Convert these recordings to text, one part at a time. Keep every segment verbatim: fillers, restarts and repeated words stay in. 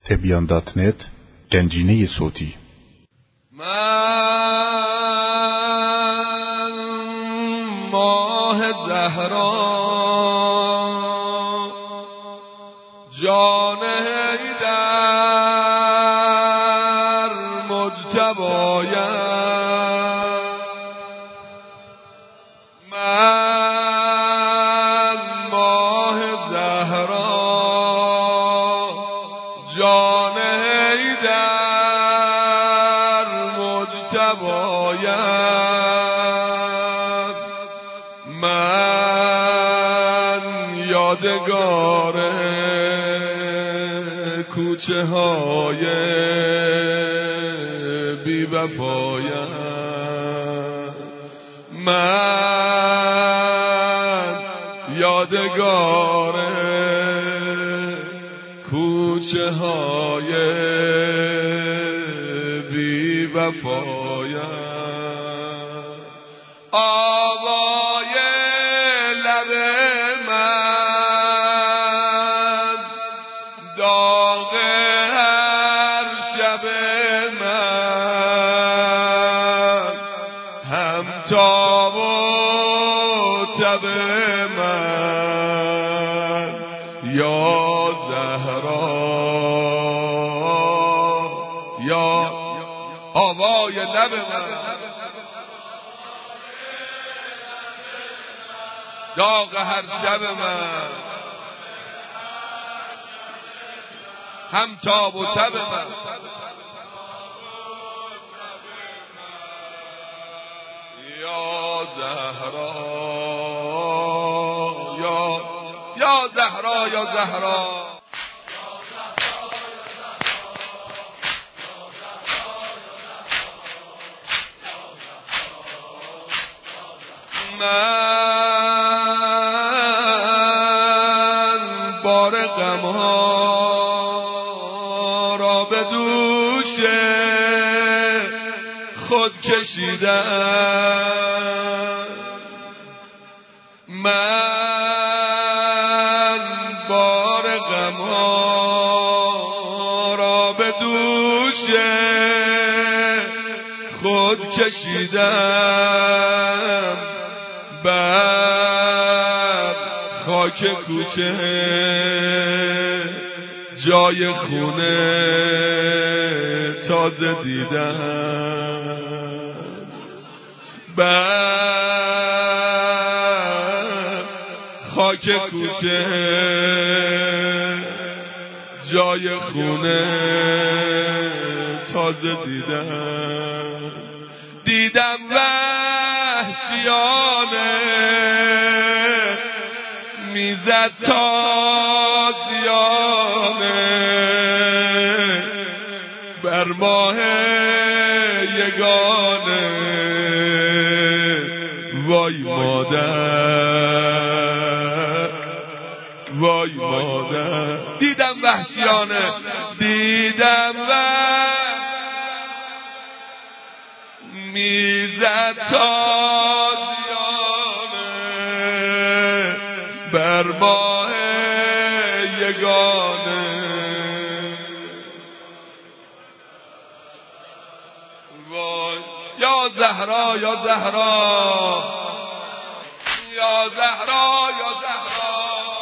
تبیان دات نت گنجینه صوتی. من ماه زهرا جان حیدر مجتبایم، من ماه زهرا جان حیدر مجتبایم، من یادگار کوچه های بی وفایم، من یادگار کوچه های بی وفایم. آوای لب من، داغ هر شب من، همتاب و تب من، یا زهرا یا آوای لب من، داغ هر شب من، همتاب و تب من، یا زهرا یا یا زهرا یا زهرا. من بار غم‌ها را به دوش خود کشیدم، من بار غم‌ها را به دوش خود کشیدم، بر خاک کوچه جای خونه تازه دیدم، بر خاک کوچه جای خونه تازه دیدم، دیدم وحشیانه میزد تازیانه بر ماه یگانه. وای مادر وای مادر، دیدم وحشیانه، دیدم وحشیانه میزد تازیانه بر ماه یگانه. وای یا زهرا یا زهرا یا زهرا یا زهرا.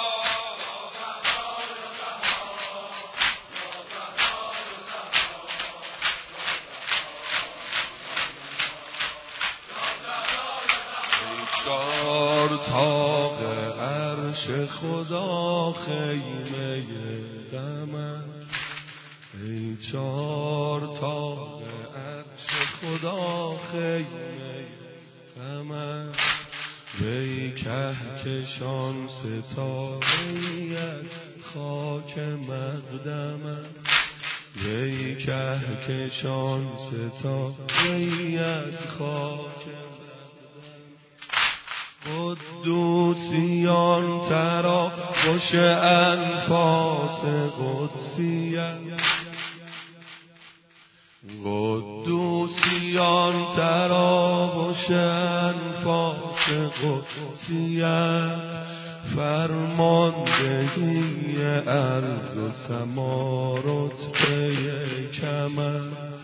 چار تاق عرش خدا خیمه غمم، ای چار تاق عرش خدا خیمه غمم، وی کهکشان ستاره‌ای خاک مقدمم، وی کهکشان ستاره‌ای خاک قدوسیان ترا خوش انفاس قدسیت، قدوسیان ترا خوش انفاس قدسیت، فرماندهی ارض و سما رتبه کمد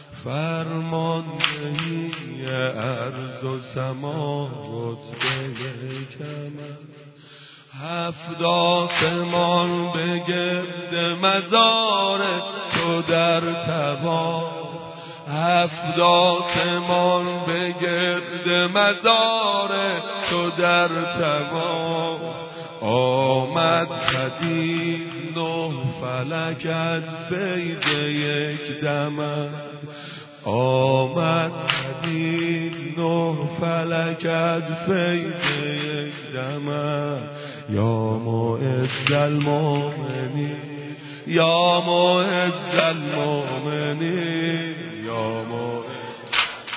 فرماندهی ارض و سما رتبه کمد هفت آسمان به گرد مزار تو در طواف هفت آسمان به گرد مزار تو در طواف آمد پدید نه فلک از فیض یک دمد آمد پدید نه فلک از فیض یک دمد یا معز المؤمنین یا معز المؤمنین یا معز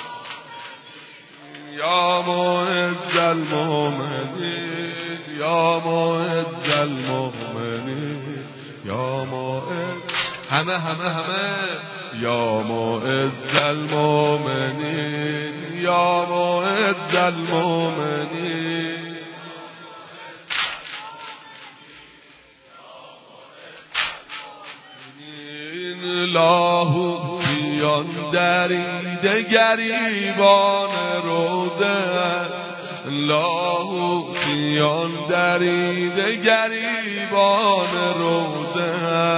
یا معز المؤمنین یا معز المؤمنین یا معز همه همه همه یا معز المؤمنین یا معز المؤمنین لاهوتیان دریده گریبان روزه لاهوتیان دریده گریبان روزه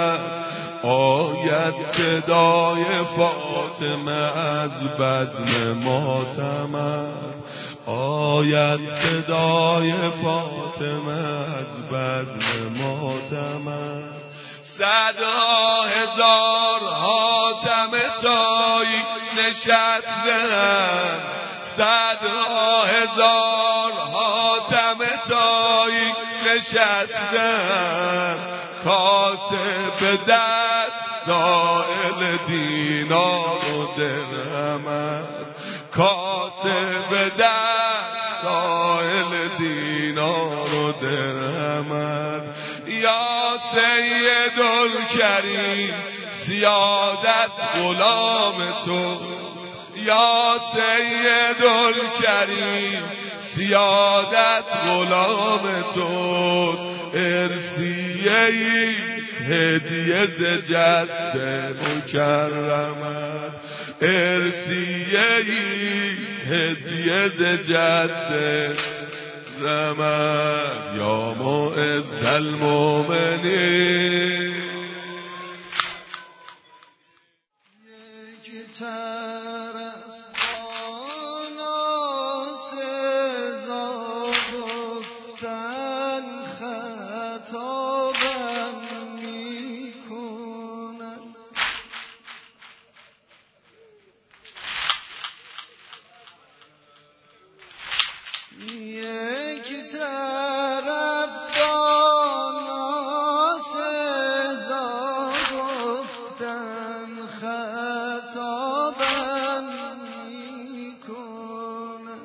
آید صدای فاطمه از بزم ماتم آید صدای فاطمه از بزم ماتم صدها هزار حاتم تایی نشستن صدها هزار حاتم تایی نشستن کاسه به دست سائل دینار و درهم کاسه به دست سائل دینار و درهم یا سید الکریم سیادت غلام تو یا سید الکریم سیادت غلام تو ارسیه‌ای هدیه ز جد مکرمت ارسیه‌ای هدیه ز جد رمد یا معز المؤمنین یک طرف ناسزا گفتن خطابم میکنند یک طرف ناسزا گفتن خطابم میکنند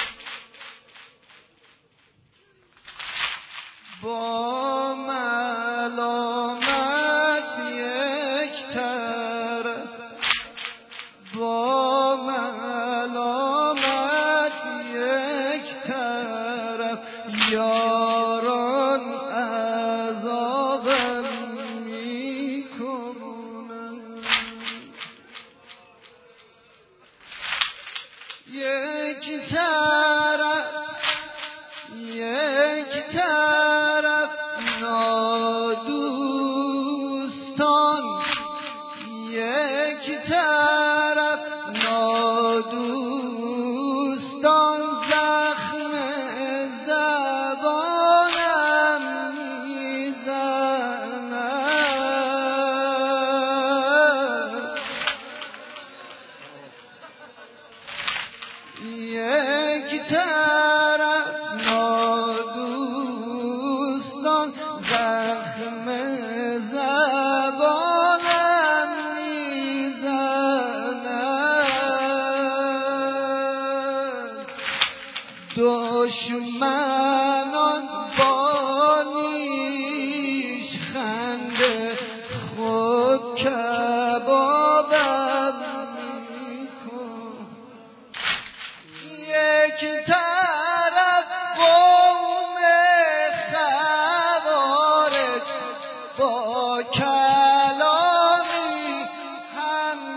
با ملامت یک طرف با ملامت یک طرف یاران عذابم میکنند یک طرف یک طرف نادوستان یک طرف نادوستان زخم زبانم میزنند یک طرف نادوستان زخم زبانم میزنند دشمنان با نیش خنده خود کبابم میکن یک طرف قوم خوارج با کلامی هم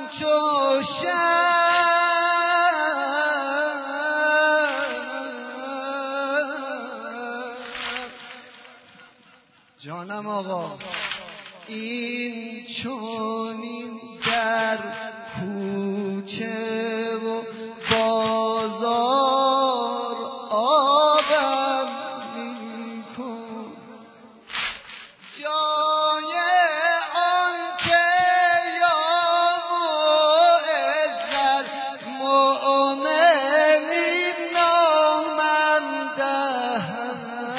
جانم آقا این چونین در کوچه و بازار آبم میکن جای آن که یا معزز مؤمنین نامم دهند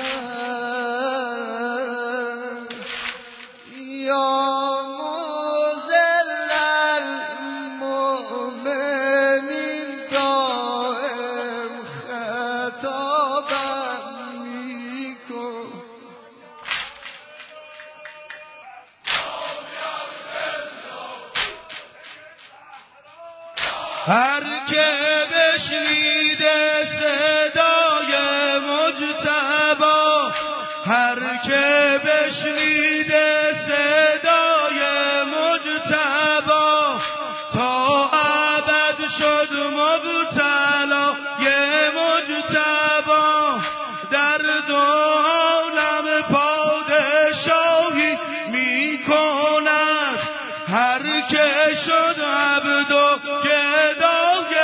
یا مذل المؤمنین دائم خطابم میکن هر که بشنیده صدای مجتبی هر که بشنیده صدای مجتبی تا ابد شد مبتلای مجتبی در دو عالم پادشاهی میکند هر که شد عبد و گدای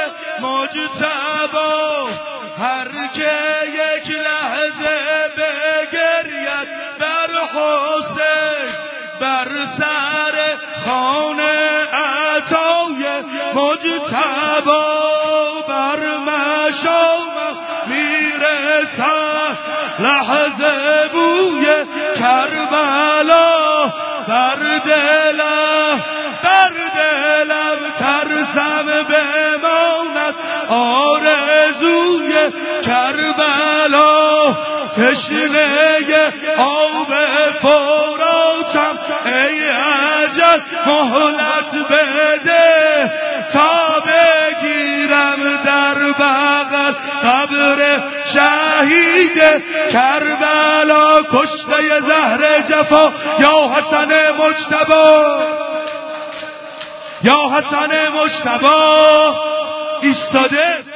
مجتبی هر که یک لحظه بگرید بر حسین بر سر خانه عطای مجتبی بر مشام میرسد لحظه بوی کربلا بر دلم بر دلم ترسم بماند آرزوی کربلا تشنه آب فراتم ای اجل مهلت بده تا بگیرم در بغل قبر شهید کربلا کشته زهر جفا یا حسن مجتبی یا حسن مجتبی ایستاده